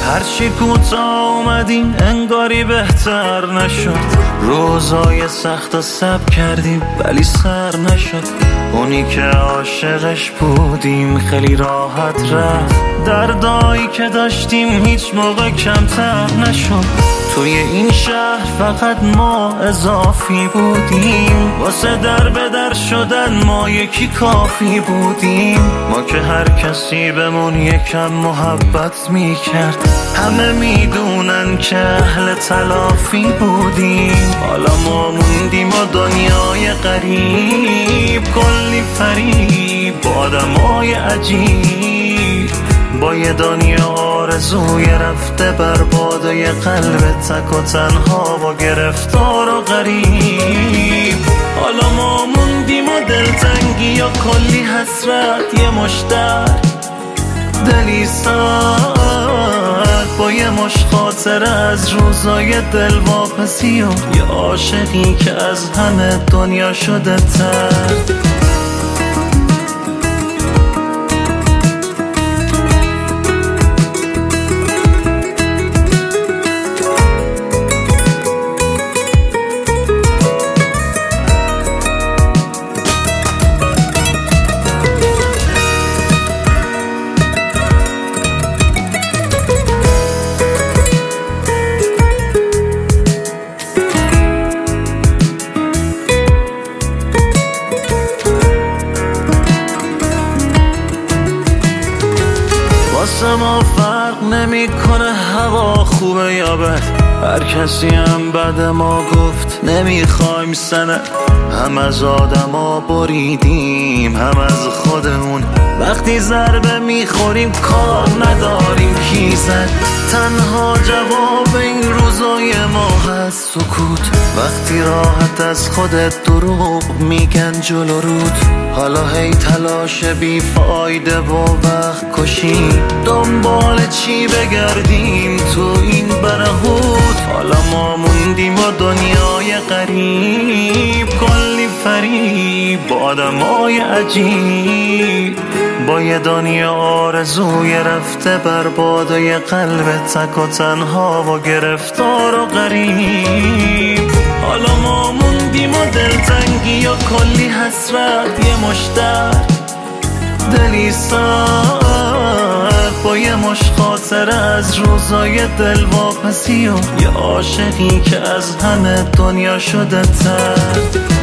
هرچی کوتاه اومدیم انگاری بهتر نشد. روزای سخت و صبر کردیم ولی سر نشد. اونی که عاشقش بودیم خیلی راحت رفت. دردایی که داشتیم هیچ موقع کمتر نشد. توی این شهر فقط ما اضافی بودیم. واسه در به در شدن ما یکی کافی بودیم. ما که هر کسی بهمون یکم محبت میکرد. همه میدونن که اهل تلافی بودیم. حالا ما موندیم و دنیای غریب، کلی فریب با آدمای عجیب، با یه دنیا آرزوی رفته برباد و یه قلب تک و تنها و گرفتار و غریب. حالا ما موندیم و دلتنگی و کلی حسرت، یه مشتر دلی سرد با یه مش خاطره از روزای دلواپسی و یه عاشقی که از همه دنیا شده تر. واسه ما فرق نمیکنه هوا خوبه یا بد. هر کسی هم بعد ما گفت نمیخوایم سند. هم از آدما بریدیم هم از خودمون. وقتی ضربه میخوریم کار نداریم کی زد. تنها جواب این روزای ما هست سکوت. وقتی راحت از خودت دروغ میگن جلو رود. حالا هی تلاش بیفایده و وقت کشی. دنبال چی بگردیم تو این برهوت. حالا ما موندیم و دنیای غریب، کلی فریب با آدمای عجیب، با یه دنیا آرزوی رفته برباد و یه قلب تک و تنها و گرفتار و غریب. حالا ما موندیم و دلتنگی و کلی حسرت، یه مشتر دلی سرد با یه مش خاطره از روزای دلواپسی و یه عاشقی که از همه دنیا شده تر.